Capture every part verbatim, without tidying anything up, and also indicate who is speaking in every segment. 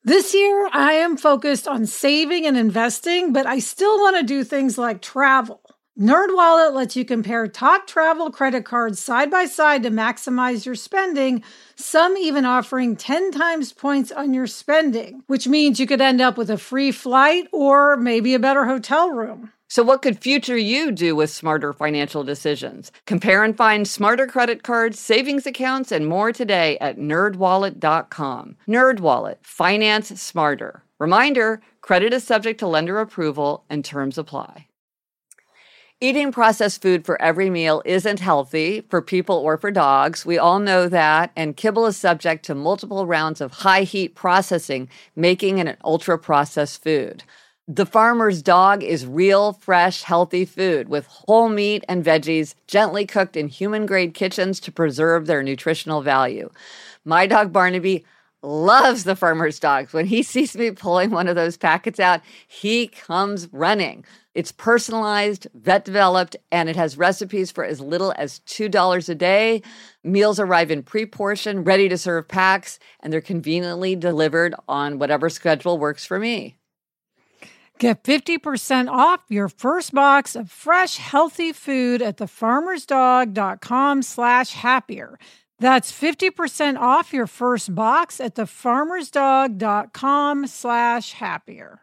Speaker 1: This year, I am focused on saving and investing, but I still want to do things like travel. NerdWallet lets you compare top travel credit cards side by side to maximize your spending, some even offering ten times points on your spending, which means you could end up with a free flight or maybe a better hotel room.
Speaker 2: So what could future you do with smarter financial decisions? Compare and find smarter credit cards, savings accounts, and more today at nerd wallet dot com. NerdWallet, finance smarter. Reminder, credit is subject to lender approval and terms apply. Eating processed food for every meal isn't healthy for people or for dogs. We all know that, and kibble is subject to multiple rounds of high heat processing, making it an ultra-processed food. The Farmer's Dog is real, fresh, healthy food with whole meat and veggies gently cooked in human-grade kitchens to preserve their nutritional value. My dog Barnaby loves the Farmer's Dog. When he sees me pulling one of those packets out, he comes running. It's personalized, vet-developed, and it has recipes for as little as two dollars a day. Meals arrive in pre-portioned, ready-to-serve packs, and they're conveniently delivered on whatever schedule works for me.
Speaker 1: Get fifty percent off your first box of fresh, healthy food at thefarmersdog.com slash happier. That's fifty percent off your first box at thefarmersdog.com slash happier.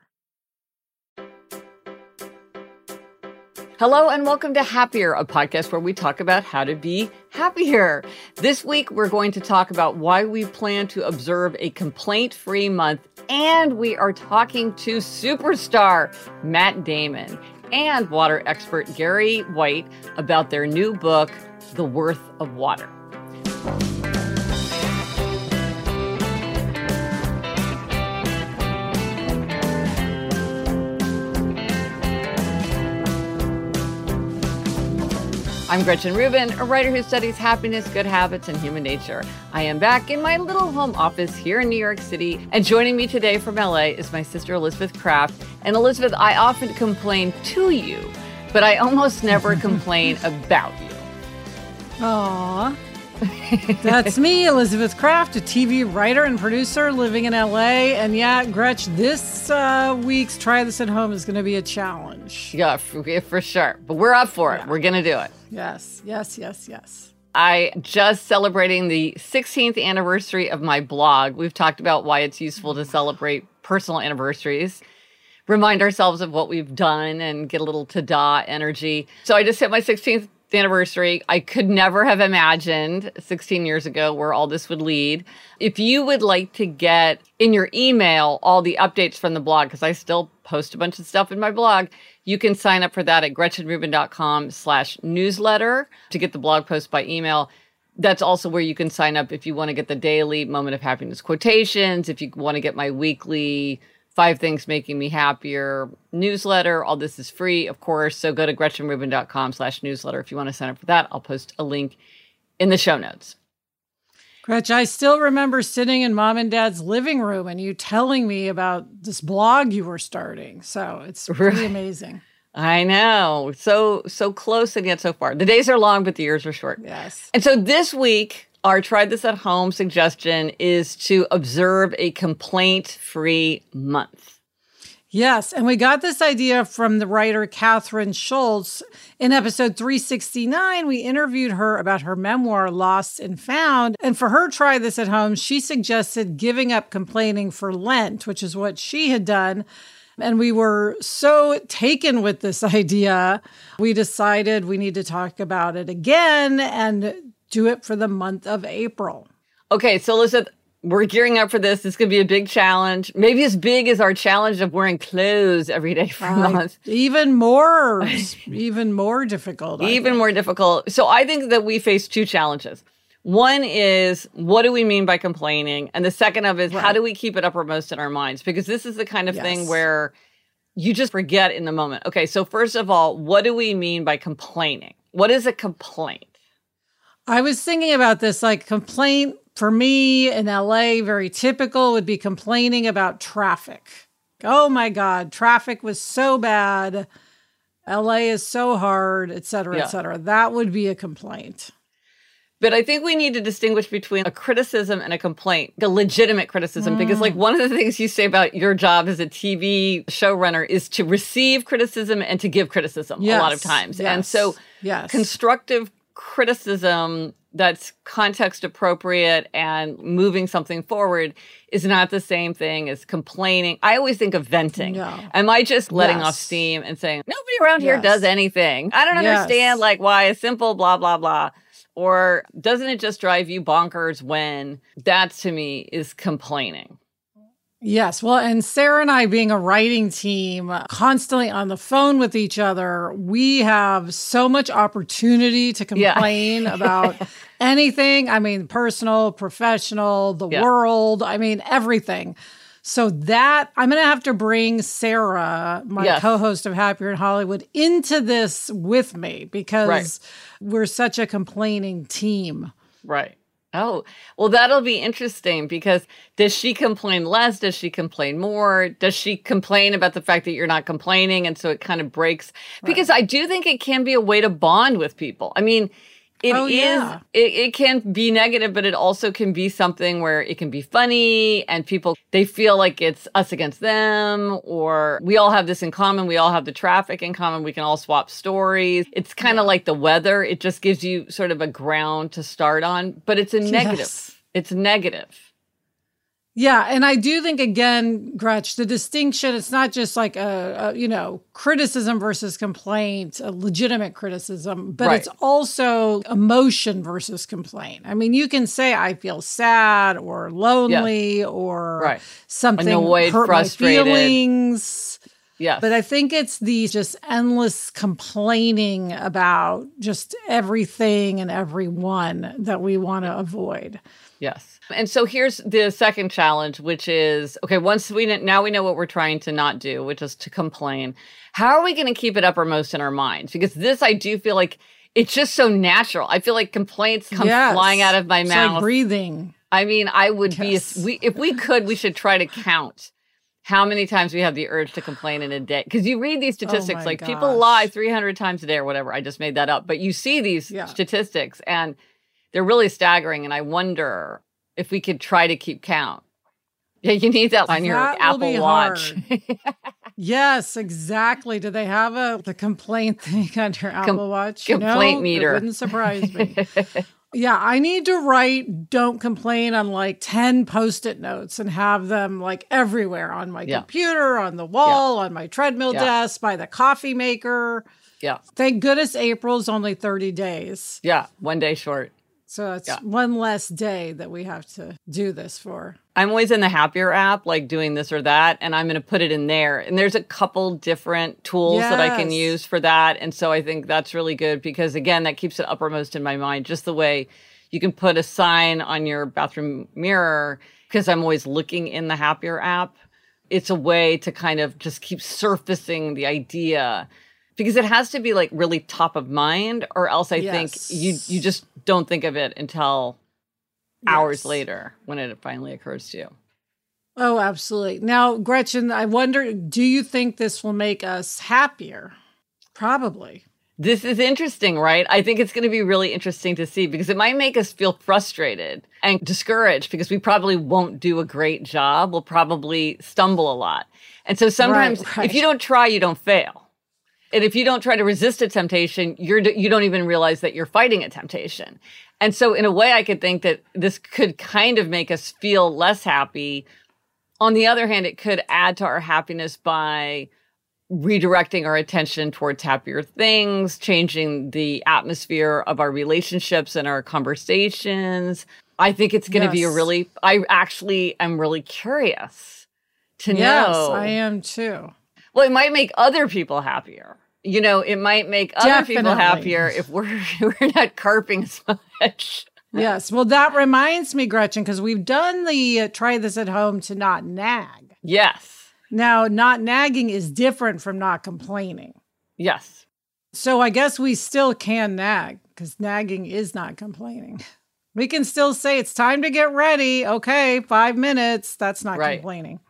Speaker 2: Hello and welcome to Happier, a podcast where we talk about how to be happier. This week, we're going to talk about why we plan to observe a complaint-free month, and we are talking to superstar Matt Damon and water expert Gary White about their new book, The Worth of Water. I'm Gretchen Rubin, a writer who studies happiness, good habits, and human nature. I am back in my little home office here in New York City, and joining me today from L A is my sister Elizabeth Kraft. And Elizabeth, I often complain to you, but I almost never complain about you.
Speaker 1: Aww. That's me, Elizabeth Kraft, a T V writer and producer living in L A. And yeah, Gretch, this uh, week's Try This at Home is going to be a challenge.
Speaker 2: Yeah, for, for sure. But we're up for it. Yeah. We're going to do it.
Speaker 1: Yes, yes, yes, yes.
Speaker 2: I just celebrating the sixteenth anniversary of my blog. We've talked about why it's useful to celebrate personal anniversaries, remind ourselves of what we've done, and get a little ta-da energy. So I just hit my sixteenth anniversary. I could never have imagined sixteen years ago where all this would lead. If you would like to get in your email all the updates from the blog, because I still post a bunch of stuff in my blog, you can sign up for that at gretchenrubin.com slash newsletter to get the blog post by email. That's also where you can sign up if you want to get the daily Moment of Happiness quotations, if you want to get my weekly Five Things Making Me Happier newsletter. All this is free, of course. So go to gretchenrubin.com slash newsletter if you want to sign up for that. I'll post a link in the show notes.
Speaker 1: Gretch, I still remember sitting in Mom and Dad's living room and you telling me about this blog you were starting. So it's pretty right. Amazing.
Speaker 2: I know. So, so close and yet so far. The days are long, but the years are short.
Speaker 1: Yes.
Speaker 2: And so this week, our Try This at Home suggestion is to observe a complaint-free month.
Speaker 1: Yes, and we got this idea from the writer Catherine Schultz. In episode three sixty-nine, we interviewed her about her memoir, Lost and Found. And for her Try This at Home, she suggested giving up complaining for Lent, which is what she had done. And we were so taken with this idea, we decided we need to talk about it again and do it for the month of April.
Speaker 2: Okay, so Elizabeth, we're gearing up for this. This is going to be a big challenge. Maybe as big as our challenge of wearing clothes every day for a uh, month.
Speaker 1: Even more, even more difficult. I
Speaker 2: even
Speaker 1: think.
Speaker 2: more difficult. So I think that we face two challenges. One is, what do we mean by complaining? And the second of is, right. How do we keep it uppermost in our minds? Because this is the kind of yes. thing where you just forget in the moment. Okay, so first of all, what do we mean by complaining? What is a complaint?
Speaker 1: I was thinking about this, like complaint for me in L A, very typical would be complaining about traffic. Oh my God, traffic was so bad. L A is so hard, et cetera, yeah. et cetera. That would be a complaint.
Speaker 2: But I think we need to distinguish between a criticism and a complaint, a legitimate criticism, mm. because like one of the things you say about your job as a T V showrunner is to receive criticism and to give criticism yes. a lot of times.
Speaker 1: Yes.
Speaker 2: And so
Speaker 1: yes.
Speaker 2: constructive criticism that's context appropriate and moving something forward is not the same thing as complaining. I always think of venting. No. Am I just letting yes. off steam and saying, nobody around here yes. does anything? I don't understand yes. like why a simple blah, blah, blah. Or doesn't it just drive you bonkers when that, to me, is complaining?
Speaker 1: Yes. Well, and Sarah and I, being a writing team, constantly on the phone with each other, we have so much opportunity to complain yeah. about anything. I mean, personal, professional, the yeah. world. I mean, everything. So that, I'm going to have to bring Sarah, my yes. co-host of Happier in Hollywood, into this with me because right. we're such a complaining team.
Speaker 2: Right. Oh, well, that'll be interesting because does she complain less? Does she complain more? Does she complain about the fact that you're not complaining? And so it kind of breaks. Right. Because I do think it can be a way to bond with people. I mean, It oh, is, yeah. it, it can be negative, but it also can be something where it can be funny and people, they feel like it's us against them, or we all have this in common. We all have the traffic in common. We can all swap stories. It's kind of yeah. like the weather. It just gives you sort of a ground to start on, but it's a negative. Yes. It's negative.
Speaker 1: Yeah. And I do think, again, Gretch, the distinction, it's not just like a, a you know, criticism versus complaint, a legitimate criticism, but right. it's also emotion versus complaint. I mean, you can say, I feel sad or lonely yeah. or right. something
Speaker 2: annoyed,
Speaker 1: hurt
Speaker 2: frustrated.
Speaker 1: my feelings.
Speaker 2: Yes.
Speaker 1: But I think it's the just endless complaining about just everything and everyone that we want to avoid.
Speaker 2: Yes. And so here's the second challenge, which is, okay, once we now we know what we're trying to not do, which is to complain. How are we going to keep it uppermost in our minds? Because this, I do feel like it's just so natural. I feel like complaints come yes. flying out of my
Speaker 1: it's
Speaker 2: mouth.
Speaker 1: Like breathing.
Speaker 2: I mean, I would
Speaker 1: yes.
Speaker 2: be, we, if we could, we should try to count how many times we have the urge to complain in a day. Because you read these statistics,
Speaker 1: oh
Speaker 2: like
Speaker 1: gosh.
Speaker 2: people lie three hundred times a day or whatever. I just made that up. But you see these yeah. statistics and they're really staggering. And I wonder if we could try to keep count. Yeah, you need that on
Speaker 1: that
Speaker 2: your Apple Watch.
Speaker 1: Yes, exactly. Do they have a the complaint thing on your Apple Com- Watch?
Speaker 2: Complaint
Speaker 1: no,
Speaker 2: meter.
Speaker 1: It wouldn't surprise me. Yeah, I need to write don't complain on like ten Post-it notes and have them like everywhere on my yeah. computer, on the wall, yeah. on my treadmill yeah. desk, by the coffee maker.
Speaker 2: Yeah.
Speaker 1: Thank goodness April's only thirty days.
Speaker 2: Yeah, one day short.
Speaker 1: So it's
Speaker 2: yeah.
Speaker 1: one less day that we have to do this for.
Speaker 2: I'm always in the Happier app, like doing this or that, and I'm going to put it in there. And there's a couple different tools yes. that I can use for that. And so I think that's really good because, again, that keeps it uppermost in my mind, just the way you can put a sign on your bathroom mirror, because I'm always looking in the Happier app. It's a way to kind of just keep surfacing the idea, because it has to be like really top of mind, or else I yes. think you you just don't think of it until yes. hours later when it finally occurs to you.
Speaker 1: Oh, absolutely. Now, Gretchen, I wonder, do you think this will make us happier? Probably.
Speaker 2: This is interesting, right? I think it's going to be really interesting to see, because it might make us feel frustrated and discouraged because we probably won't do a great job. We'll probably stumble a lot. And so sometimes right, right. if you don't try, you don't fail. And if you don't try to resist a temptation, you're, you don't even realize that you're fighting a temptation. And so in a way, I could think that this could kind of make us feel less happy. On the other hand, it could add to our happiness by redirecting our attention towards happier things, changing the atmosphere of our relationships and our conversations. I think it's going to yes. be a really, I actually am really curious to
Speaker 1: yes,
Speaker 2: know.
Speaker 1: Yes, I am too.
Speaker 2: Well, it might make other people happier. You know, it might make other
Speaker 1: Definitely.
Speaker 2: people happier if we're we're not carping as much.
Speaker 1: Yes. Well, that reminds me, Gretchen, because we've done the uh, try this at home to not nag.
Speaker 2: Yes.
Speaker 1: Now, not nagging is different from not complaining.
Speaker 2: Yes.
Speaker 1: So I guess we still can nag, because nagging is not complaining. We can still say it's time to get ready. Okay, five minutes. That's not right. complaining.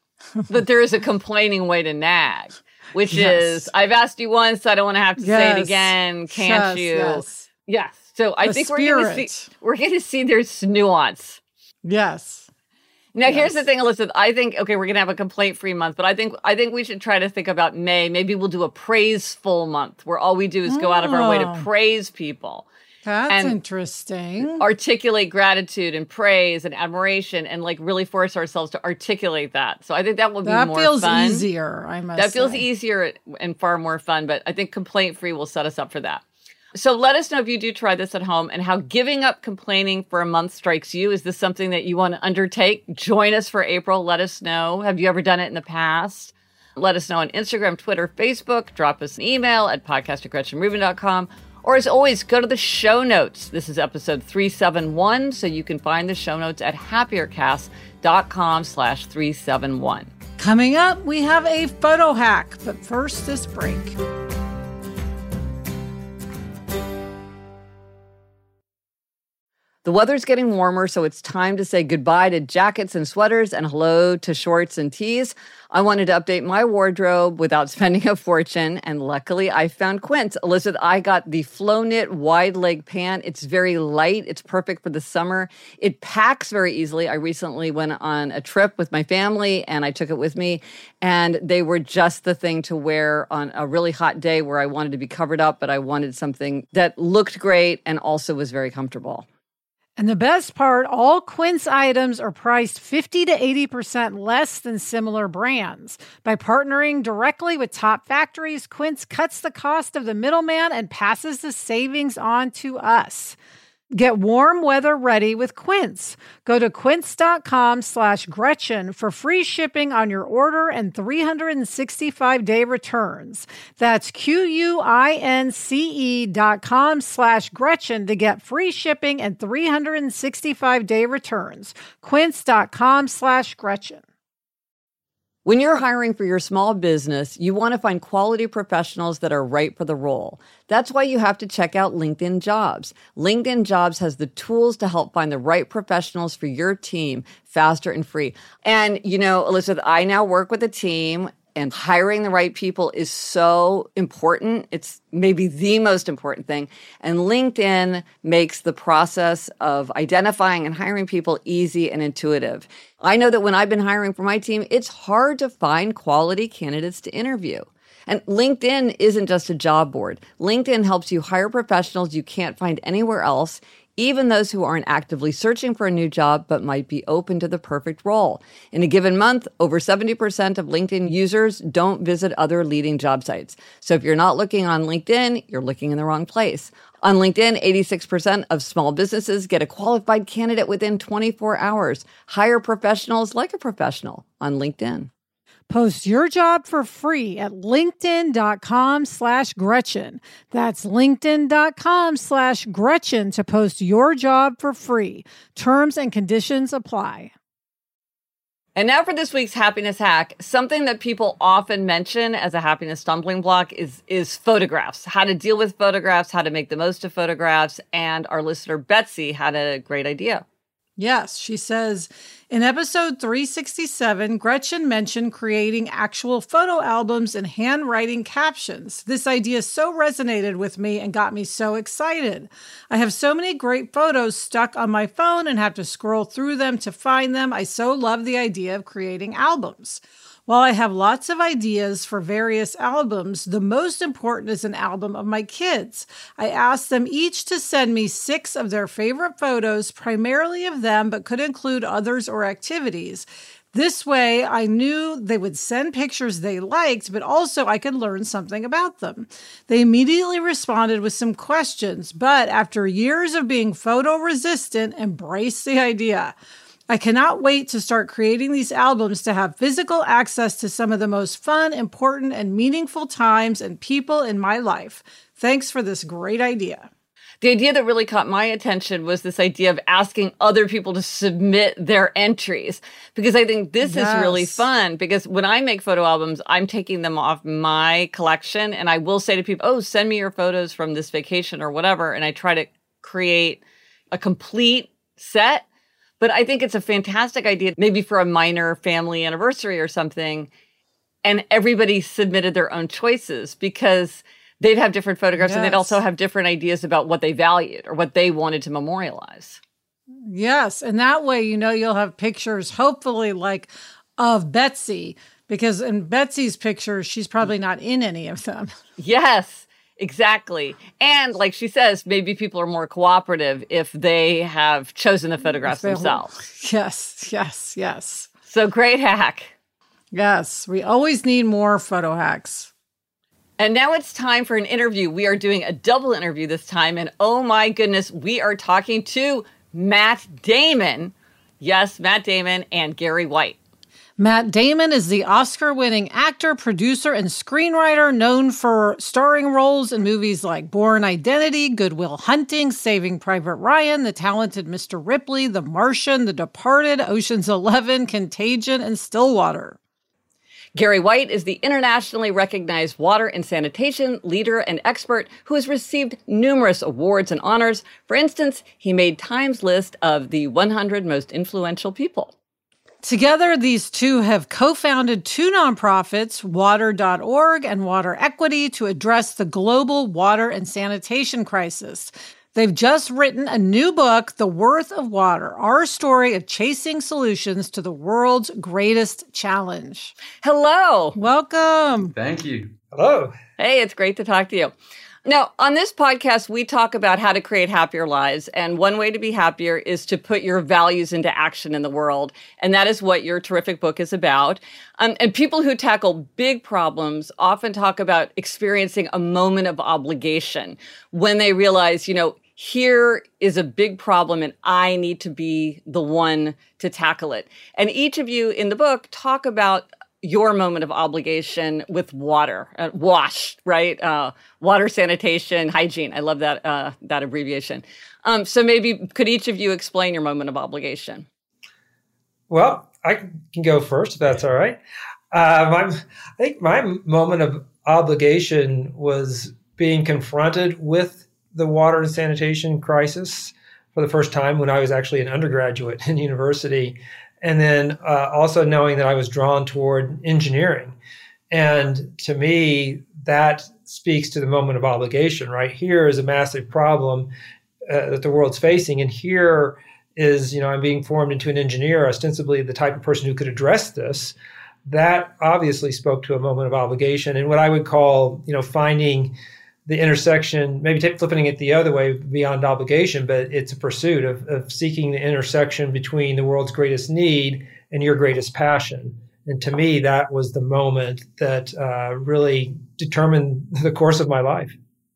Speaker 2: But there is a complaining way to nag, which yes. is, I've asked you once, I don't want to have to yes. say it again. Can't
Speaker 1: yes,
Speaker 2: you?
Speaker 1: Yes.
Speaker 2: Yes.
Speaker 3: So I
Speaker 1: the
Speaker 3: think
Speaker 1: spirit.
Speaker 3: we're going to see we're going to see there's nuance.
Speaker 1: Yes.
Speaker 3: Now,
Speaker 1: yes.
Speaker 3: here's the thing, Elizabeth. I think, okay, we're going to have a complaint-free month, but I think I think we should try to think about May. Maybe we'll do a praiseful month where all we do is go out of our way to
Speaker 1: Oh.
Speaker 3: praise people.
Speaker 1: That's
Speaker 3: and
Speaker 1: interesting.
Speaker 3: Articulate gratitude and praise and admiration and like really force ourselves to articulate that. So I think that will be
Speaker 1: that
Speaker 3: more
Speaker 1: feels
Speaker 3: fun.
Speaker 1: easier, I must
Speaker 3: That feels
Speaker 1: say.
Speaker 3: easier and far more fun, but I think complaint-free will set us up for that. So let us know if you do try this at home and how giving up complaining for a month strikes you. Is this something that you want to undertake? Join us for April. Let us know. Have you ever done it in the past? Let us know on Instagram, Twitter, Facebook. Drop us an email at podcast at gretchen rubin dot com. Or as always, go to the show notes. This is episode three seventy-one, so you can find the show notes at happiercast dot com slash three seventy-one.
Speaker 1: Coming up, we have a photo hack, but first, this break.
Speaker 2: The weather's getting warmer, so it's time to say goodbye to jackets and sweaters and hello to shorts and tees. I wanted to update my wardrobe without spending a fortune, and luckily I found Quince. Elizabeth, I got the Flow Knit wide leg pant. It's very light. It's perfect for the summer. It packs very easily. I recently went on a trip with my family, and I took it with me, and they were just the thing to wear on a really hot day where I wanted to be covered up, but I wanted something that looked great and also was very comfortable.
Speaker 1: And the best part, all Quince items are priced fifty to eighty percent less than similar brands. By partnering directly with top factories, Quince cuts the cost of the middleman and passes the savings on to us. Get warm weather ready with Quince. Go to quince.com slash Gretchen for free shipping on your order and three hundred sixty-five day returns. That's Q-U-I-N-C-E dot com slash Gretchen to get free shipping and three hundred sixty-five day returns. Quince.com slash Gretchen.
Speaker 2: When you're hiring for your small business, you want to find quality professionals that are right for the role. That's why you have to check out LinkedIn Jobs. LinkedIn Jobs has the tools to help find the right professionals for your team faster and free. And, you know, Elizabeth, I now work with a team, and hiring the right people is so important. It's maybe the most important thing. And LinkedIn makes the process of identifying and hiring people easy and intuitive. I know that when I've been hiring for my team, it's hard to find quality candidates to interview. And LinkedIn isn't just a job board. LinkedIn helps you hire professionals you can't find anywhere else, even those who aren't actively searching for a new job but might be open to the perfect role. In a given month, over seventy percent of LinkedIn users don't visit other leading job sites. So if you're not looking on LinkedIn, you're looking in the wrong place. On LinkedIn, eighty-six percent of small businesses get a qualified candidate within twenty-four hours. Hire professionals like a professional on LinkedIn.
Speaker 1: Post your job for free at linkedin.com slash Gretchen. That's linkedin.com slash Gretchen to post your job for free. Terms and conditions apply.
Speaker 3: And now for this week's happiness hack. Something that people often mention as a happiness stumbling block is, is photographs, how to deal with photographs, how to make the most of photographs. And our listener, Betsy, had a great idea.
Speaker 1: Yes, she says, in episode three sixty-seven, Gretchen mentioned creating actual photo albums and handwriting captions. This idea so resonated with me and got me so excited. I have so many great photos stuck on my phone and have to scroll through them to find them. I so love the idea of creating albums. While I have lots of ideas for various albums, the most important is an album of my kids. I asked them each to send me six of their favorite photos, primarily of them, but could include others or activities. This way, I knew they would send pictures they liked, but also I could learn something about them. They immediately responded with some questions, but after years of being photo resistant, embraced the idea. I cannot wait to start creating these albums to have physical access to some of the most fun, important, and meaningful times and people in my life. Thanks for this great idea.
Speaker 3: The idea that really caught my attention was this idea of asking other people to submit their entries, because I think this
Speaker 1: Yes.
Speaker 3: is really fun, because when I make photo albums, I'm taking them off my collection, and I will say to people, oh, send me your photos from this vacation or whatever, and I try to create a complete set. But I think it's a fantastic idea, maybe for a minor family anniversary or something, and everybody submitted their own choices, because they'd have different photographs
Speaker 1: Yes.
Speaker 3: and they'd also have different ideas about what they valued or what they wanted to memorialize.
Speaker 1: Yes. And that way, you know, you'll have pictures, hopefully, like of Betsy, because in Betsy's pictures, she's probably not in any of them.
Speaker 3: Yes, exactly. And like she says, maybe people are more cooperative if they have chosen the photographs
Speaker 1: They-
Speaker 3: themselves.
Speaker 1: Yes, yes, yes.
Speaker 3: So great hack.
Speaker 1: Yes. We always need more photo hacks.
Speaker 3: And now it's time for an interview. We are doing a double interview this time. And oh my goodness, we are talking to Matt Damon. Yes, Matt Damon and Gary White.
Speaker 1: Matt Damon is the Oscar-winning actor, producer, and screenwriter known for starring roles in movies like Bourne Identity, Good Will Hunting, Saving Private Ryan, The Talented Mister Ripley, The Martian, The Departed, Ocean's Eleven, Contagion, and Stillwater.
Speaker 3: Gary White is the internationally recognized water and sanitation leader and expert who has received numerous awards and honors. For instance, he made Time's list of the one hundred most influential people.
Speaker 1: Together, these two have co-founded two nonprofits, water dot org and Water Equity, to address the global water and sanitation crisis. They've just written a new book, The Worth of Water, our story of chasing solutions to the world's greatest challenge.
Speaker 3: Hello.
Speaker 1: Welcome.
Speaker 4: Thank you.
Speaker 5: Hello.
Speaker 3: Hey, it's great to talk to you. Now, on this podcast, we talk about how to create happier lives. And one way to be happier is to put your values into action in the world. And that is what your terrific book is about. Um, and people who tackle big problems often talk about experiencing a moment of obligation when they realize, you know, here is a big problem and I need to be the one to tackle it. And each of you in the book talk about your moment of obligation with water, uh, WASH, right? Uh, water, sanitation, hygiene. I love that uh, that abbreviation. Um, so maybe could each of you explain your moment of obligation?
Speaker 5: Well, I can go first if that's all right. Uh, my, I think my moment of obligation was being confronted with the water and sanitation crisis for the first time when I was actually an undergraduate in university. And then uh, also knowing that I was drawn toward engineering. And to me, that speaks to the moment of obligation, right? Here is a massive problem uh, that the world's facing. And here is, you know, I'm being formed into an engineer, ostensibly the type of person who could address this. That obviously spoke to a moment of obligation and what I would call, you know, finding the intersection, maybe t- flipping it the other way beyond obligation, but it's a pursuit of, of seeking the intersection between the world's greatest need and your greatest passion. And to me, that was the moment that uh, really determined the course of my life.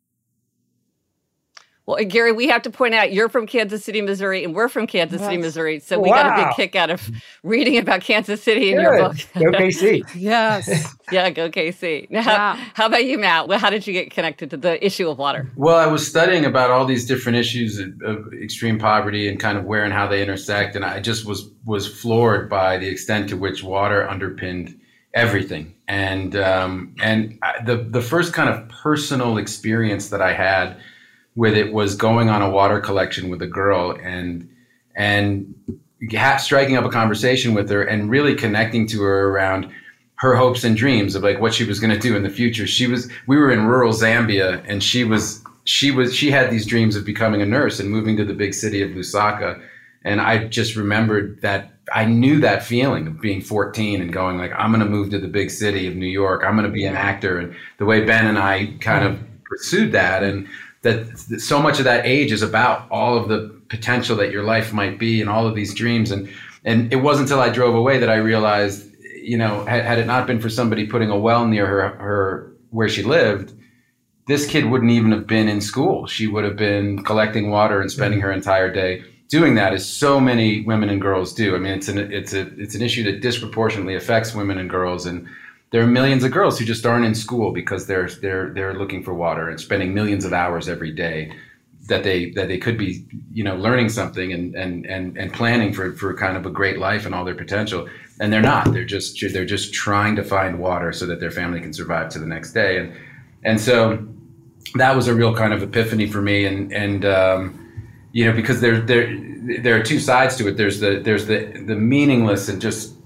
Speaker 3: Well, Gary, we have to point out you're from Kansas City, Missouri, and we're from Kansas City,
Speaker 1: Yes.
Speaker 3: Missouri. So we got a big
Speaker 5: Wow.
Speaker 3: kick out of reading about Kansas City in your book.
Speaker 5: Go K C.
Speaker 1: Yes.
Speaker 3: Yeah, go K C. Now,
Speaker 1: Wow.
Speaker 3: how about you, Matt? Well, how did you get connected to the issue of water?
Speaker 4: Well, I was studying about all these different issues of, of extreme poverty and kind of where and how they intersect. And I just was was floored by the extent to which water underpinned everything. And um, and I, the the first kind of personal experience that I had with it was going on a water collection with a girl and and ha- striking up a conversation with her and really connecting to her around her hopes and dreams of like what she was going to do in the future. She was, we were in rural Zambia and she was, she was, she had these dreams of becoming a nurse and moving to the big city of Lusaka. And I just remembered that I knew that feeling of being fourteen and going like, I'm going to move to the big city of New York. I'm going to be an actor. And the way Ben and I kind of pursued that, and that so much of that age is about all of the potential that your life might be and all of these dreams. And, and it wasn't until I drove away that I realized, you know, had, had it not been for somebody putting a well near her, her, where she lived, this kid wouldn't even have been in school. She would have been collecting water and spending her entire day doing that, as so many women and girls do. I mean, it's an, it's a, it's an issue that disproportionately affects women and girls. And there are millions of girls who just aren't in school because they're they're they're looking for water and spending millions of hours every day that they that they could be, you know, learning something and and and and planning for for kind of a great life and all their potential, and they're not. They're just they're just trying to find water so that their family can survive to the next day. And and so that was a real kind of epiphany for me. And and um, you know, because there there there are two sides to it. There's the there's the the meaningless and just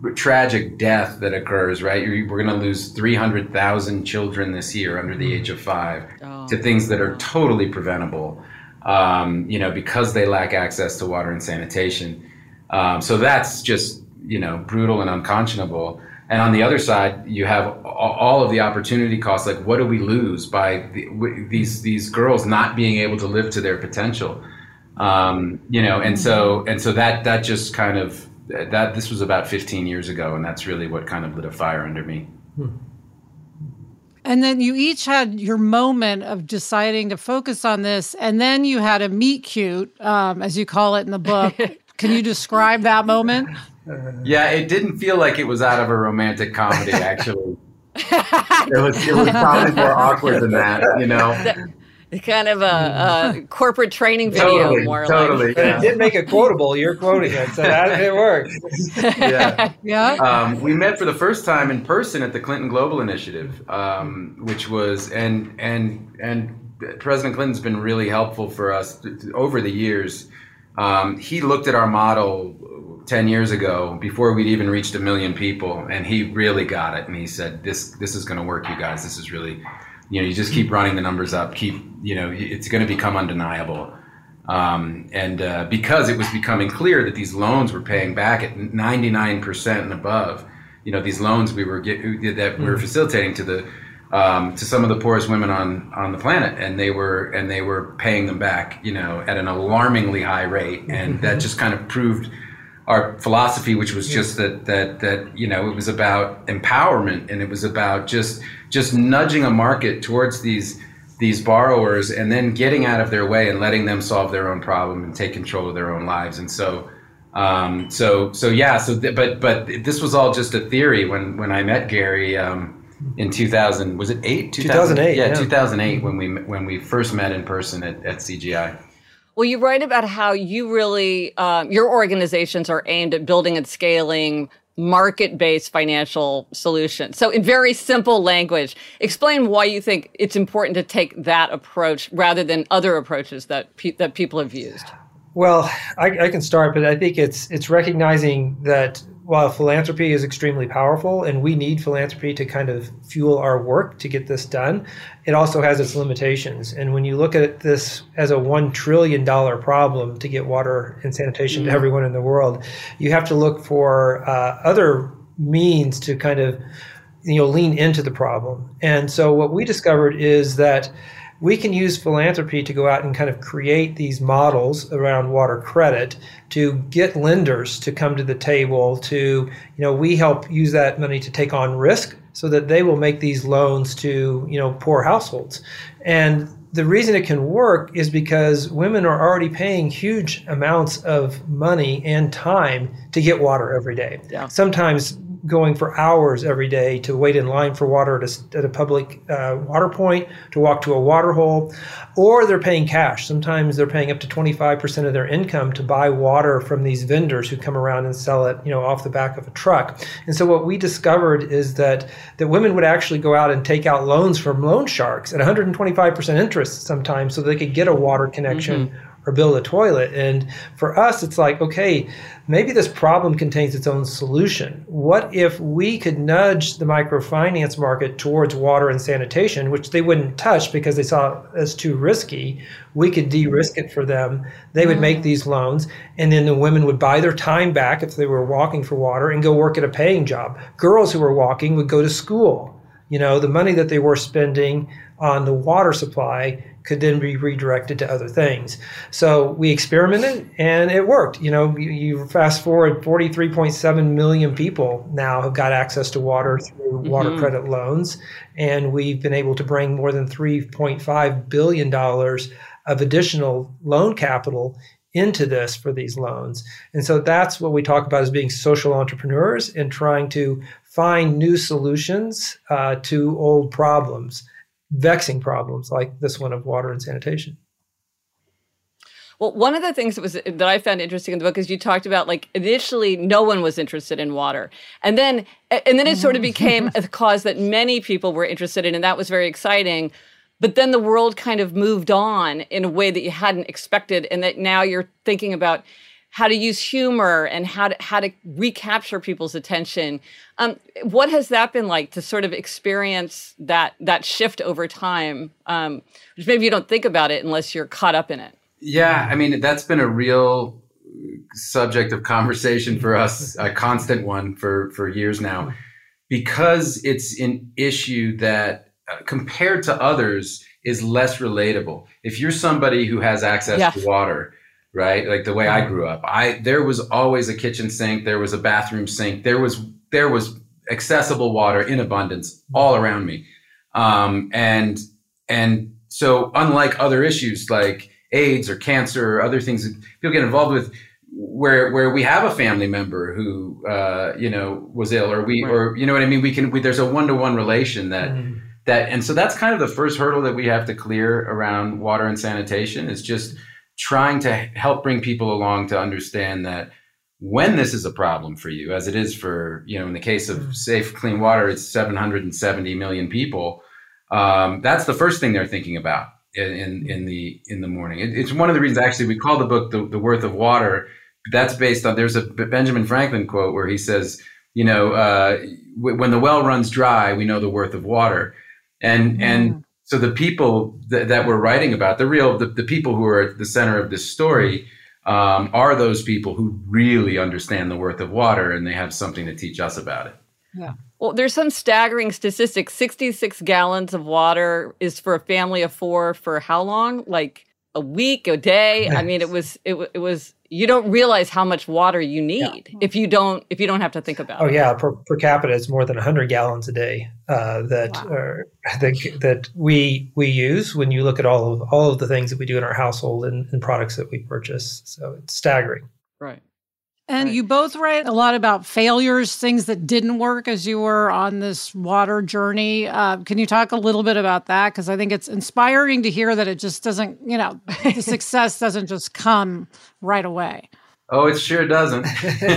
Speaker 4: tragic death that occurs, right? You're, we're going to lose three hundred thousand children this year under the age of five oh, to things that are totally preventable, um, you know, because they lack access to water and sanitation. Um, so that's just, you know, brutal and unconscionable. And on the other side, you have all of the opportunity costs. Like, what do we lose by the, these these girls not being able to live to their potential? Um, you know, and so and so that that just kind of that this was about fifteen years ago, and that's really what kind of lit a fire under me.
Speaker 1: And then you each had your moment of deciding to focus on this, and then you had a meet cute, um, as you call it in the book. Can you describe that moment?
Speaker 4: Yeah, it didn't feel like it was out of a romantic comedy, actually. it was it was probably more awkward than that, you know.
Speaker 3: The, kind of a, a corporate training video,
Speaker 4: totally,
Speaker 3: more
Speaker 4: totally,
Speaker 3: like.
Speaker 5: But
Speaker 4: yeah.
Speaker 5: it did make it quotable. You're quoting it, so that it worked.
Speaker 4: Yeah,
Speaker 1: yeah.
Speaker 4: Um, we met for the first time in person at the Clinton Global Initiative, um, which was and and and President Clinton's been really helpful for us th- th- over the years. Um, he looked at our model ten years ago before we'd even reached a million people, and he really got it. And he said, this this is going to work, you guys. This is really, you know, you just keep running the numbers up, keep, you know, it's going to become undeniable. Um, and uh, because it was becoming clear that these loans were paying back at ninety-nine percent and above, you know, these loans we were get, that we were facilitating to the um, to some of the poorest women on, on the planet, and they were and they were paying them back, you know, at an alarmingly high rate, and that just kind of proved our philosophy, which was just that that that you know, it was about empowerment, and it was about just just nudging a market towards these these borrowers, and then getting out of their way and letting them solve their own problem and take control of their own lives. And so, um, so so yeah. So, th- but but this was all just a theory when when I met Gary um, in two thousand. Was it eight?
Speaker 5: two thousand eight.
Speaker 4: Yeah,
Speaker 5: yeah.
Speaker 4: two thousand eight when we when we first met in person at, at C G I.
Speaker 3: Well, you write about how you really, um, your organizations are aimed at building and scaling market-based financial solutions. So in very simple language, explain why you think it's important to take that approach rather than other approaches that pe- that people have used.
Speaker 5: Well, I, I can start, but I think it's it's recognizing that while philanthropy is extremely powerful, and we need philanthropy to kind of fuel our work to get this done, it also has its limitations. And when you look at this as a one trillion dollars problem to get water and sanitation mm-hmm. to everyone in the world, you have to look for uh, other means to kind of, you know, lean into the problem. And so what we discovered is that we can use philanthropy to go out and kind of create these models around water credit to get lenders to come to the table to, you know, we help use that money to take on risk so that they will make these loans to, you know, poor households. And the reason it can work is because women are already paying huge amounts of money and time to get water every day.
Speaker 3: Yeah.
Speaker 5: Sometimes going for hours every day to wait in line for water at a, at a public uh, water point, to walk to a water hole, or they're paying cash. Sometimes they're paying up to twenty-five percent of their income to buy water from these vendors who come around and sell it, you know, off the back of a truck. And so what we discovered is that that women would actually go out and take out loans from loan sharks at one hundred twenty-five percent interest sometimes so they could get a water connection mm-hmm. or build a toilet. And for us, it's like, okay, maybe this problem contains its own solution. What if we could nudge the microfinance market towards water and sanitation, which they wouldn't touch because they saw it as too risky? We could de-risk it for them. They would make these loans, and then the women would buy their time back if they were walking for water and go work at a paying job. Girls who were walking would go to school. You know, the money that they were spending on the water supply could then be redirected to other things. So we experimented and it worked. You know, you, you fast forward, forty-three point seven million people now have got access to water through mm-hmm. water credit loans. And we've been able to bring more than three point five billion dollars of additional loan capital into this for these loans. And so that's what we talk about as being social entrepreneurs and trying to find new solutions uh, to old problems, vexing problems like this one of water and sanitation.
Speaker 3: Well, one of the things that was that I found interesting in the book is you talked about, like, initially no one was interested in water, and then and then it sort of became a cause that many people were interested in, and that was very exciting. But then the world kind of moved on in a way that you hadn't expected, and that now you're thinking about how to use humor and how to how to recapture people's attention. Um, what has that been like to sort of experience that that shift over time? Um, which maybe you don't think about it unless you're caught up in it.
Speaker 4: Yeah, I mean, that's been a real subject of conversation for us, a constant one for, for years now, because it's an issue that uh, compared to others is less relatable. If you're somebody who has access
Speaker 3: yeah.
Speaker 4: to water, right? Like the way I grew up, I there was always a kitchen sink, there was a bathroom sink, there was there was accessible water in abundance all around me, um, and and so unlike other issues like AIDS or cancer or other things that people get involved with, where where we have a family member who uh, you know was ill, or we right. or you know what I mean, we can we, there's a one to one relation that. Mm. That, and so that's kind of the first hurdle that we have to clear around water and sanitation, is just trying to help bring people along to understand that when this is a problem for you, as it is for, you know, in the case of safe, clean water, it's seven hundred seventy million people. Um, that's the first thing they're thinking about in, in, in the in the morning. It, it's one of the reasons, actually, we call the book The, the Worth of Water. That's based on, there's a Benjamin Franklin quote where he says, you know, uh, w- when the well runs dry, we know the worth of water. And, mm. and so the people th- that we're writing about, the real, the, the people who are at the center of this story, um, are those people who really understand the worth of water, and they have something to teach us about it.
Speaker 3: Yeah. Well, there's some staggering statistics. sixty-six gallons of water is for a family of four for how long? Like a week, a day? I mean, it was, it, it was, you don't realize how much water you need yeah. if you don't if you don't have to think about
Speaker 5: oh,
Speaker 3: it.
Speaker 5: Oh yeah, per, per capita, it's more than one hundred gallons a day uh, that wow. are, that that we we use when you look at all of all of the things that we do in our household and, and products that we purchase. So it's staggering.
Speaker 3: Right.
Speaker 1: And
Speaker 3: right.
Speaker 1: you both write a lot about failures, things that didn't work as you were on this water journey. Uh, can you talk a little bit about that? Because I think it's inspiring to hear that it just doesn't, you know, the success doesn't just come right away.
Speaker 4: Oh, it sure doesn't.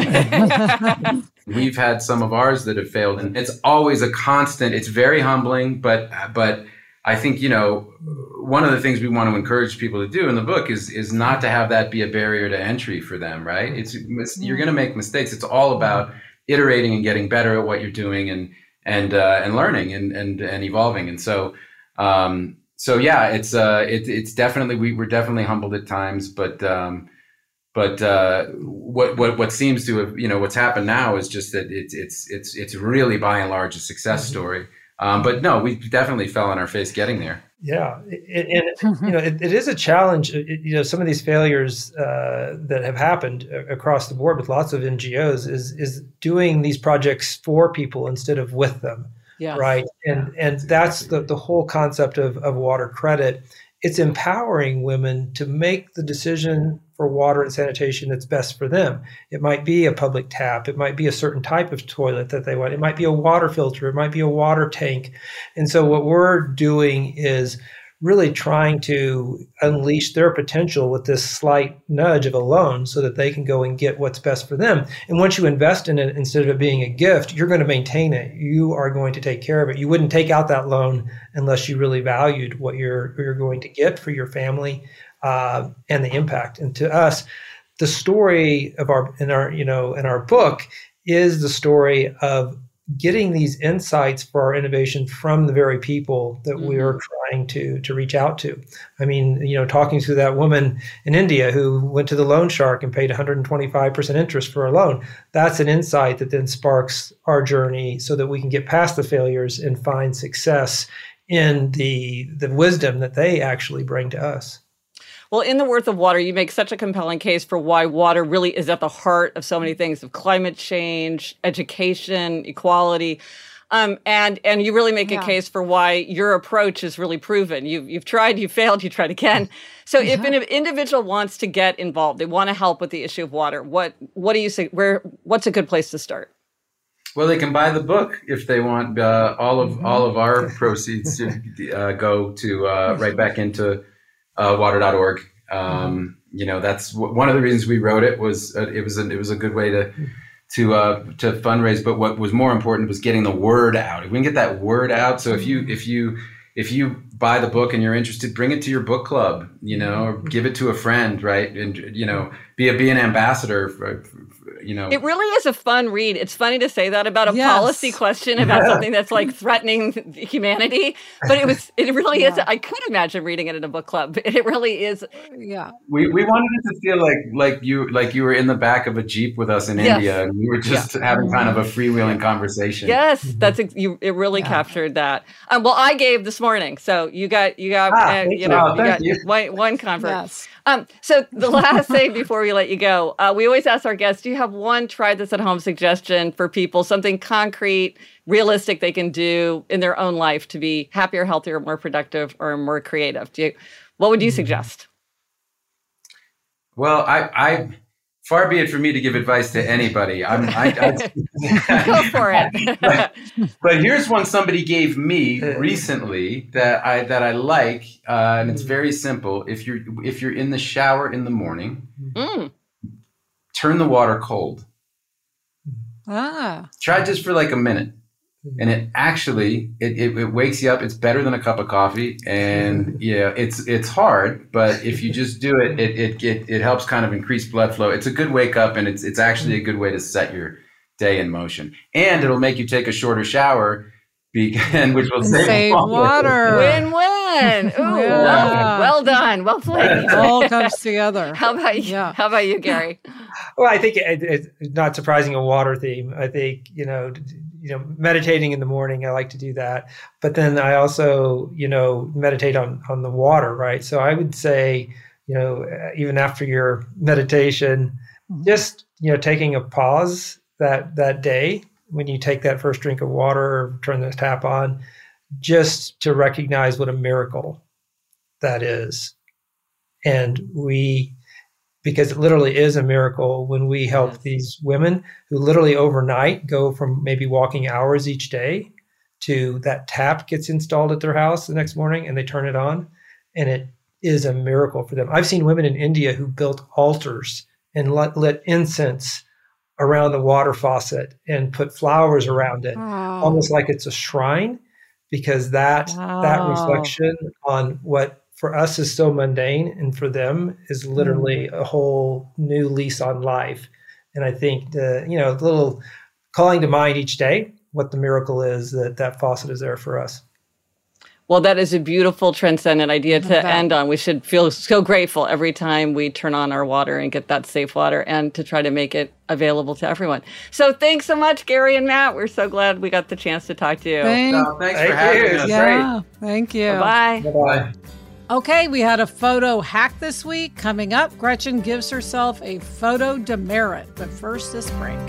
Speaker 4: We've had some of ours that have failed, and it's always a constant. It's very humbling, but but I think, you know, one of the things we want to encourage people to do in the book is is not to have that be a barrier to entry for them, right? It's, it's you're going to make mistakes. It's all about iterating and getting better at what you're doing, and and uh, and learning and and and evolving. And so um, so yeah, it's uh it, it's definitely we we're definitely humbled at times, but um, but uh, what what what seems to have, you know, what's happened now is just that it's it's it's it's really by and large a success story. Um, but no, we definitely fell on our face getting there.
Speaker 5: Yeah, and you know, it, it is a challenge. It, you know, some of these failures uh, that have happened across the board with lots of N G Os is is doing these projects for people instead of with them. Yes. Right, and and that's the the whole concept of of water credit. It's empowering women to make the decision for water and sanitation that's best for them. It might be a public tap. It might be a certain type of toilet that they want. It might be a water filter. It might be a water tank. And so what we're doing is really trying to unleash their potential with this slight nudge of a loan so that they can go and get what's best for them. And once you invest in it, instead of it being a gift, you're going to maintain it. You are going to take care of it. You wouldn't take out that loan unless you really valued what you're, you're going to get for your family uh, and the impact. And to us, the story of our, in our, you know, in our book is the story of getting these insights for our innovation from the very people that mm-hmm. we are trying to to reach out to. I mean, you know, talking to that woman in India who went to the loan shark and paid one hundred twenty-five percent interest for a loan, that's an insight that then sparks our journey so that we can get past the failures and find success in the the wisdom that they actually bring to us.
Speaker 3: Well, in The Worth of Water, you make such a compelling case for why water really is at the heart of so many things, of climate change, education, equality. Um, and and you really make yeah. a case for why your approach is really proven. You've, you've tried, you've failed, you tried again. So yeah. if an individual wants to get involved, they want to help with the issue of water, what what do you say? Where what's a good place to start?
Speaker 4: Well, they can buy the book if they want. Uh, all of all of our proceeds to uh, go to uh, right back into Uh, water dot org. Um, mm-hmm. You know, that's w- one of the reasons we wrote it was uh, it was a, it was a good way to to uh, to fundraise. But what was more important was getting the word out. If we can get that word out, so if you if you if you buy the book and you're interested, bring it to your book club, you know, or give it to a friend, right? And, you know, be a, be an ambassador for, for, you know.
Speaker 3: It really is a fun read. It's funny to say that about a
Speaker 1: Yes.
Speaker 3: policy question about something that's like threatening humanity, but it was, it really
Speaker 1: Yeah.
Speaker 3: is. I could imagine reading it in a book club. It really is.
Speaker 1: Yeah.
Speaker 4: We we wanted it to feel like like you like you were in the back of a Jeep with us in
Speaker 3: Yes.
Speaker 4: India, and we were just having kind of a freewheeling conversation.
Speaker 3: Yes, that's ex- you. It really
Speaker 1: Yeah.
Speaker 3: captured that. Um, well, I gave this morning, so you got you got
Speaker 5: Ah,
Speaker 3: uh,
Speaker 5: thank
Speaker 3: you
Speaker 5: you.
Speaker 3: know
Speaker 4: Oh,
Speaker 3: you
Speaker 4: thank
Speaker 3: got
Speaker 4: you.
Speaker 3: one one convert.
Speaker 1: Yes.
Speaker 3: Um, so the last thing before we let you go, uh, we always ask our guests: do you have one try this at home suggestion for people, something concrete, realistic they can do in their own life to be happier, healthier, more productive, or more creative? Do you? What would you suggest?
Speaker 4: Well, I, I far be it for me to give advice to anybody. I'm, I, I,
Speaker 3: Go for it.
Speaker 4: but, but here's one somebody gave me recently that I that I like, uh, and it's very simple. If you're if you're in the shower in the morning,
Speaker 3: Mm.
Speaker 4: turn the water cold.
Speaker 1: Ah.
Speaker 4: Try just for like a minute. And it actually it, it, it wakes you up. It's better than a cup of coffee, and yeah, it's it's hard, but if you just do it, it it it, it helps kind of increase blood flow. It's a good wake up, and it's it's actually a good way to set your day in motion, and it'll make you take a shorter shower, and which will
Speaker 1: And
Speaker 4: save,
Speaker 1: save water.
Speaker 3: Win-win. Ooh,
Speaker 1: Yeah.
Speaker 3: well, well done. Well played.
Speaker 1: It all comes together.
Speaker 3: How about you?
Speaker 1: Yeah.
Speaker 3: How about you, Gary?
Speaker 5: Well, I think it, it's not surprising a water theme. I think, you know, you know, meditating in the morning, I like to do that. But then I also, you know, meditate on, on the water, right? So I would say, you know, even after your meditation, just, you know, taking a pause that, that day when you take that first drink of water or turn the tap on, just to recognize what a miracle that is. And we, because it literally is a miracle when we help
Speaker 3: Yes.
Speaker 5: these women who literally overnight go from maybe walking hours each day to that tap gets installed at their house the next morning and they turn it on. And it is a miracle for them. I've seen women in India who built altars and lit, lit incense around the water faucet and put flowers around it,
Speaker 1: Wow.
Speaker 5: almost like it's a shrine, because that that
Speaker 1: Wow.
Speaker 5: reflection on what for us is so mundane and for them is literally a whole new lease on life. And I think the, you know, little calling to mind each day what the miracle is that that faucet is there for us.
Speaker 3: Well, that is a beautiful, transcendent idea to
Speaker 1: Love that.
Speaker 3: end on. We should feel so grateful every time we turn on our water and get that safe water, and to try to make it available to everyone. So thanks so much, Gary and Matt. We're so glad we got the chance to talk to you.
Speaker 1: Thank,
Speaker 4: No, thanks
Speaker 5: Thank
Speaker 4: for having
Speaker 5: you.
Speaker 4: us.
Speaker 1: yeah. Thank you.
Speaker 3: Bye.
Speaker 4: Bye.
Speaker 1: Okay, we had a photo hack this week. Coming up, Gretchen gives herself a photo demerit. But first, this break.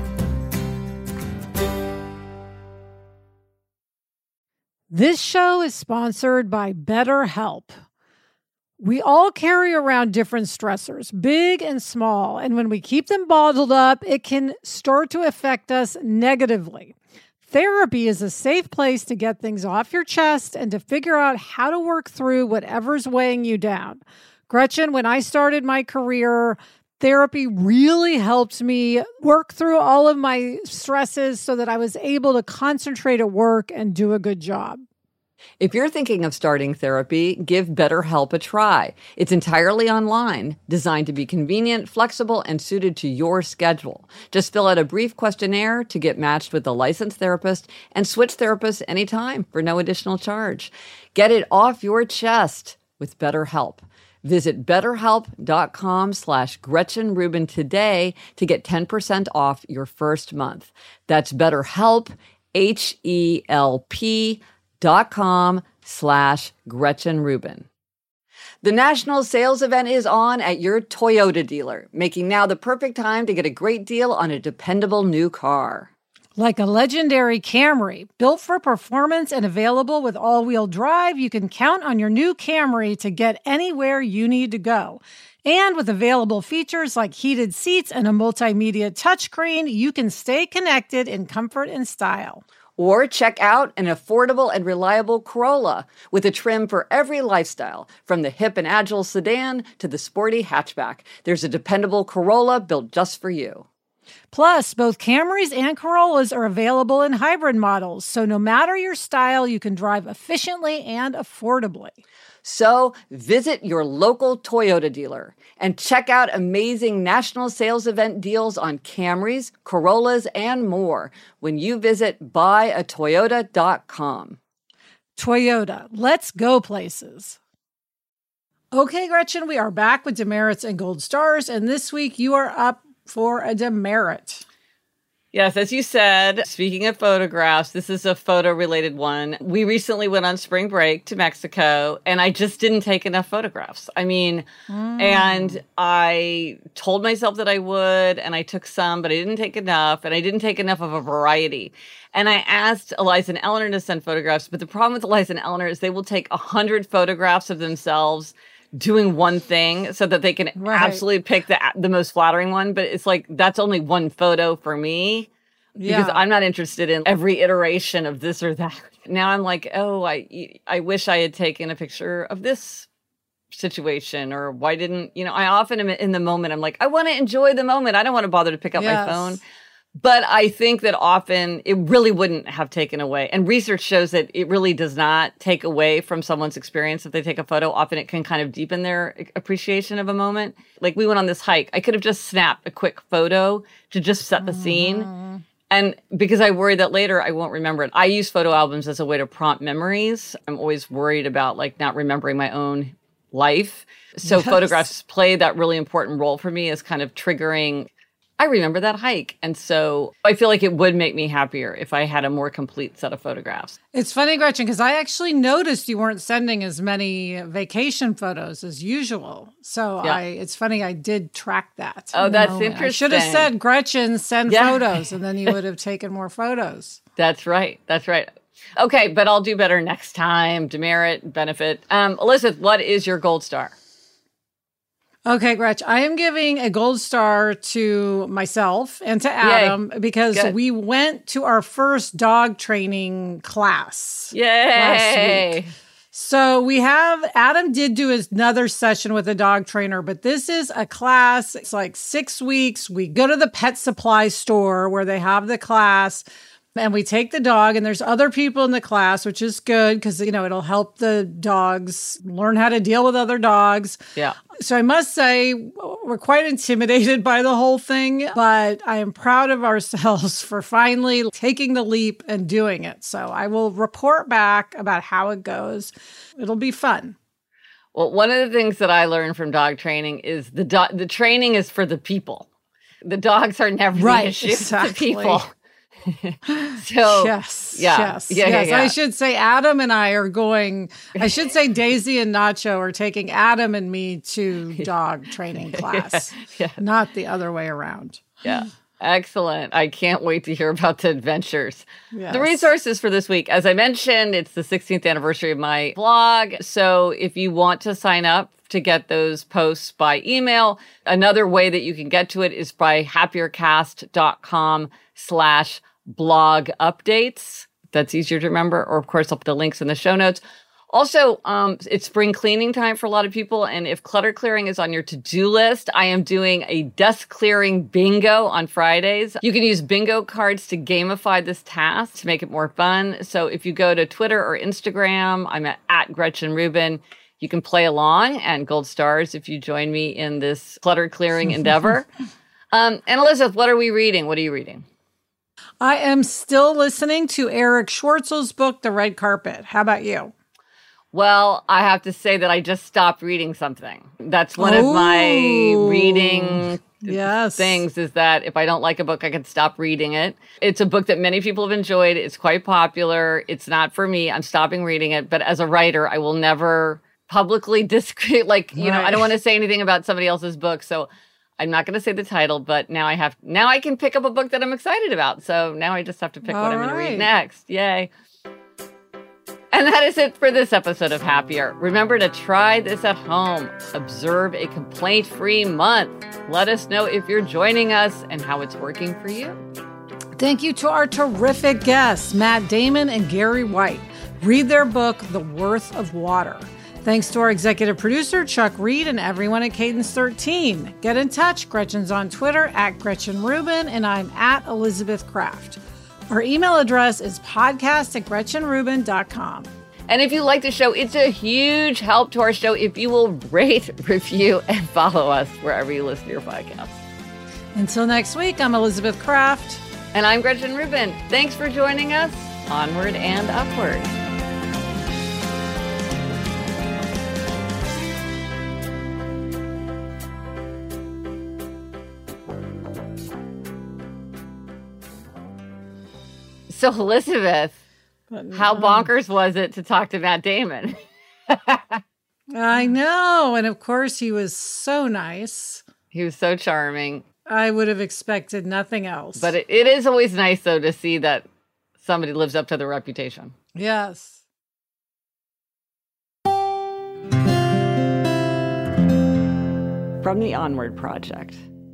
Speaker 1: This show is sponsored by BetterHelp. We all carry around different stressors, big and small, and when we keep them bottled up, it can start to affect us negatively. Therapy is a safe place to get things off your chest and to figure out how to work through whatever's weighing you down. Gretchen, when I started my career, therapy really helped me work through all of my stresses so that I was able to concentrate at work and do a good job.
Speaker 2: If you're thinking of starting therapy, give BetterHelp a try. It's entirely online, designed to be convenient, flexible, and suited to your schedule. Just fill out a brief questionnaire to get matched with a licensed therapist and switch therapists anytime for no additional charge. Get it off your chest with BetterHelp. Visit betterhelp.com slash Gretchen Rubin today to get ten percent off your first month. That's BetterHelp, H E L P dot com slash Gretchen Rubin. The national sales event is on at your Toyota dealer, making now the perfect time to get a great deal on a dependable new car.
Speaker 1: Like a legendary Camry, built for performance and available with all-wheel drive, you can count on your new Camry to get anywhere you need to go. And with available features like heated seats and a multimedia touchscreen, you can stay connected in comfort and style.
Speaker 2: Or check out an affordable and reliable Corolla with a trim for every lifestyle, from the hip and agile sedan to the sporty hatchback. There's a dependable Corolla built just for you.
Speaker 1: Plus, both Camrys and Corollas are available in hybrid models, so no matter your style, you can drive efficiently and affordably.
Speaker 2: So visit your local Toyota dealer and check out amazing national sales event deals on Camrys, Corollas, and more when you visit buy a toyota dot com.
Speaker 1: Toyota, let's go places. Okay, Gretchen, we are back with demerits and gold stars, and this week you are up for a demerit.
Speaker 3: Yes, as you said, speaking of photographs, this is a photo-related one. We recently went on spring break to Mexico, and I just didn't take enough photographs. I mean, mm. and I told myself that I would, and I took some, but I didn't take enough, and I didn't take enough of a variety. And I asked Eliza and Eleanor to send photographs, but the problem with Eliza and Eleanor is they will take one hundred photographs of themselves doing one thing so that they can right. absolutely pick the the most flattering one. But it's like, that's only one photo for me because yeah. I'm not interested in every iteration of this or that. Now I'm like, oh, I, I wish I had taken a picture of this situation, or why didn't, you know, I often am in the moment. I'm like, I want to enjoy the moment. I don't want to bother to pick up yes. my phone. But I think that often it really wouldn't have taken away. And research shows that it really does not take away from someone's experience if they take a photo. Often it can kind of deepen their appreciation of a moment. Like we went on this hike. I could have just snapped a quick photo to just set the scene. Mm-hmm. And because I worry that later I won't remember it. I use photo albums as a way to prompt memories. I'm always worried about like not remembering my own life. So yes. photographs play that really important role for me as kind of triggering, I remember that hike. And so I feel like it would make me happier if I had a more complete set of photographs.
Speaker 1: It's funny, Gretchen, because I actually noticed you weren't sending as many vacation photos as usual. So yeah. I, it's funny, I did track that.
Speaker 3: Oh, that's moment. Interesting. I
Speaker 1: should have said, Gretchen, send yeah. photos, and then you would have taken more photos.
Speaker 3: That's right. That's right. Okay, but I'll do better next time. Demerit, benefit. Um, Elizabeth, what is your gold star?
Speaker 1: Okay, Gretch, I am giving a gold star to myself and to Adam Yay. because Good. we went to our first dog training class
Speaker 3: Yay.
Speaker 1: last week. So we have, Adam did do another session with a dog trainer, but this is a class. It's like six weeks. We go to the pet supply store where they have the class. And we take the dog, and there's other people in the class, which is good because, you know, it'll help the dogs learn how to deal with other dogs.
Speaker 3: Yeah.
Speaker 1: So I must say we're quite intimidated by the whole thing, but I am proud of ourselves for finally taking the leap and doing it. So I will report back about how it goes. It'll be fun.
Speaker 3: Well, one of the things that I learned from dog training is the do- the training is for the people. The dogs are never
Speaker 1: right,
Speaker 3: the issue.
Speaker 1: Exactly.
Speaker 3: The people. so
Speaker 1: yes,
Speaker 3: yeah,
Speaker 1: yes,
Speaker 3: yeah,
Speaker 1: yes.
Speaker 3: Yeah, yeah.
Speaker 1: I should say Adam and I are going. I should say Daisy and Nacho are taking Adam and me to dog training class,
Speaker 3: yeah, yeah.
Speaker 1: not the other way around.
Speaker 3: Yeah, excellent. I can't wait to hear about the adventures.
Speaker 1: Yes.
Speaker 3: The resources for this week, as I mentioned, it's the sixteenth anniversary of my blog. So if you want to sign up to get those posts by email, another way that you can get to it is by happiercast.com slash blog updates. That's easier to remember. Or, of course, I'll put the links in the show notes. Also, um, it's spring cleaning time for a lot of people. And if clutter clearing is on your to-do list, I am doing a desk clearing bingo on Fridays. You can use bingo cards to gamify this task to make it more fun. So if you go to Twitter or Instagram, I'm at, at Gretchen Rubin. You can play along, and gold stars if you join me in this clutter clearing endeavor. Um, and Elizabeth, what are we reading? What are you reading?
Speaker 1: I am still listening to Eric Schwartzel's book, The Red Carpet. How about you?
Speaker 3: Well, I have to say that I just stopped reading something. That's one Ooh. of my reading
Speaker 1: yes.
Speaker 3: things is that if I don't like a book, I can stop reading it. It's a book that many people have enjoyed. It's quite popular. It's not for me. I'm stopping reading it. But as a writer, I will never publicly disagree. Like, you right. know, I don't want to say anything about somebody else's book. So I'm not going to say the title, but now I have, now I can pick up a book that I'm excited about. So now I just have to pick All what I'm right. going to read next. Yay. And that is it for this episode of Happier. Remember to try this at home. Observe a complaint-free month. Let us know if you're joining us and how it's working for you.
Speaker 1: Thank you to our terrific guests, Matt Damon and Gary White. Read their book, The Worth of Water. Thanks to our executive producer, Chuck Reed, and everyone at Cadence thirteen. Get in touch. Gretchen's on Twitter at Gretchen Rubin, and I'm at Elizabeth Kraft. Our email address is podcast at gretchen rubin dot com.
Speaker 3: And if you like the show, it's a huge help to our show if you will rate, review, and follow us wherever you listen to your podcasts.
Speaker 1: Until next week, I'm Elizabeth Kraft.
Speaker 3: And I'm Gretchen Rubin. Thanks for joining us. Onward and upward. So, Elizabeth, no. How bonkers was it to talk to Matt Damon?
Speaker 1: I know. And of course, he was so nice.
Speaker 3: He was so charming.
Speaker 1: I would have expected nothing else.
Speaker 3: But it, it is always nice, though, to see that somebody lives up to their reputation.
Speaker 1: Yes.
Speaker 3: From the Onward Project.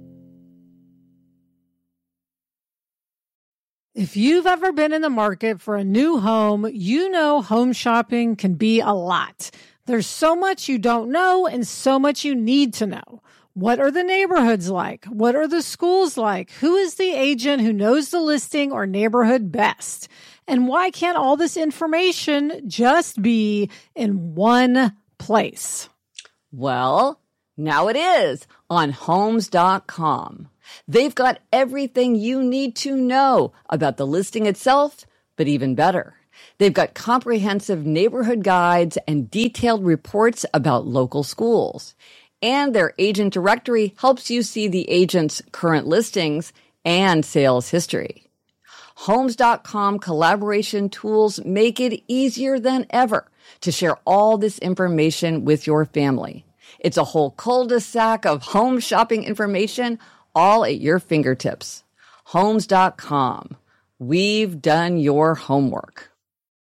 Speaker 1: If you've ever been in the market for a new home, you know home shopping can be a lot. There's so much you don't know and so much you need to know. What are the neighborhoods like? What are the schools like? Who is the agent who knows the listing or neighborhood best? And why can't all this information just be in one place?
Speaker 3: Well, now it is on homes dot com. They've got everything you need to know about the listing itself, but even better, they've got comprehensive neighborhood guides and detailed reports about local schools. And their agent directory helps you see the agent's current listings and sales history. homes dot com collaboration tools make it easier than ever to share all this information with your family. It's a whole cul-de-sac of home shopping information all at your fingertips. homes dot com. We've done your homework.